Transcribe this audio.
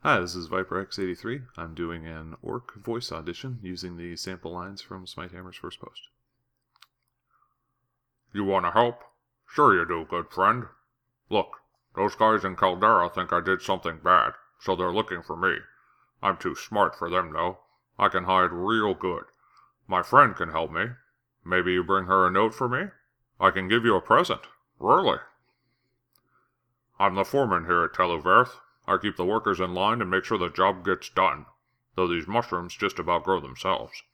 Hi, this is Viper X83. I'm doing an orc voice audition using the sample lines from Smitehammer's first post. You want to help? Sure you do, good friend. Look, those guys in Caldera think I did something bad, so they're looking for me. I'm too smart for them, though. I can hide real good. My friend can help me. Maybe you bring her a note for me? I can give you a present. Really? I'm the foreman here at Teluverth. I keep the workers in line and make sure the job gets done, though these mushrooms just about grow themselves.